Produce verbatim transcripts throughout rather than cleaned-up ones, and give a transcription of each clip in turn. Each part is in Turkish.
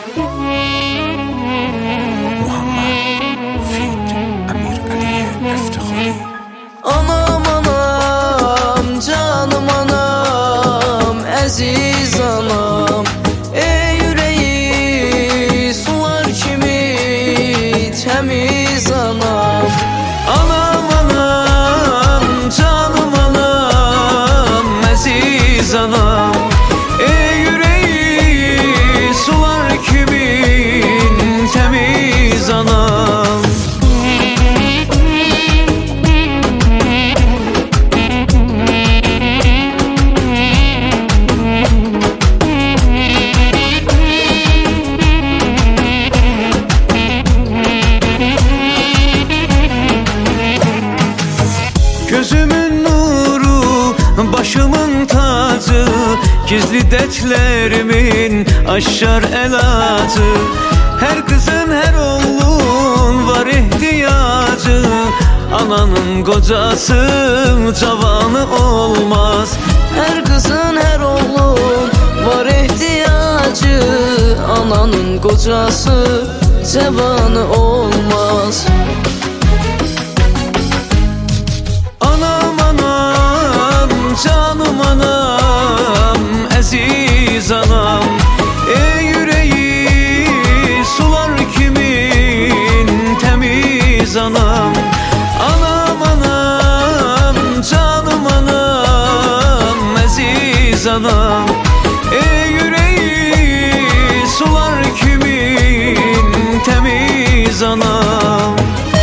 Muhammed Fit Amir Aliye Eftikhari. Anam anam canım anam əziz anam, ey yüreği sular kimi təmiz anam. Anam anam canım anam əziz anam, ey yüreği sular kimi təmiz anam. Gözümün nuru, başımın tacı, gizli dertlerimin aşar elacı. Her kızın her oğlun var ihtiyacı, ananın kocası cavanı olmaz. Her kızın her oğlun var ihtiyacı, ananın kocası cavanı olmaz. Canım anam, əziz anam, ey yüreği sular kimin təmiz anam. Anam anam, canım anam, əziz anam, ey yüreği sular kimin təmiz anam.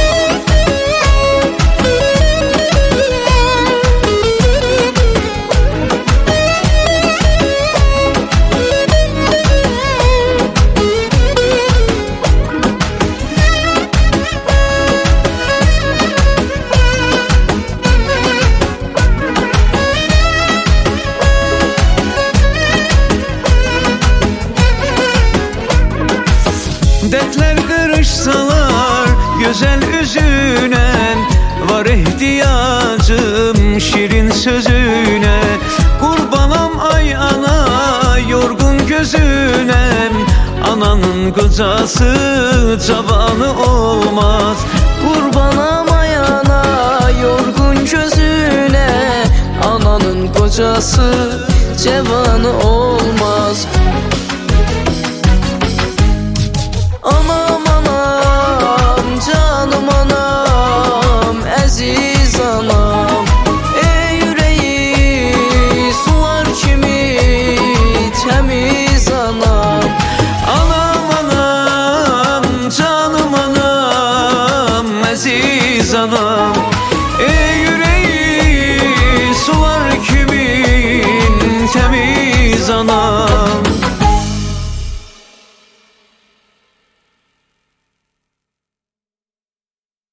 Dertler kırışsalar güzel üzüne, var ihtiyacım şirin sözüne. Kurbanam ay ana yorgun gözüne, ananın kocası cavanı olmaz. Kurbanam ay ana yorgun gözüne, ananın kocası cavanı olmaz.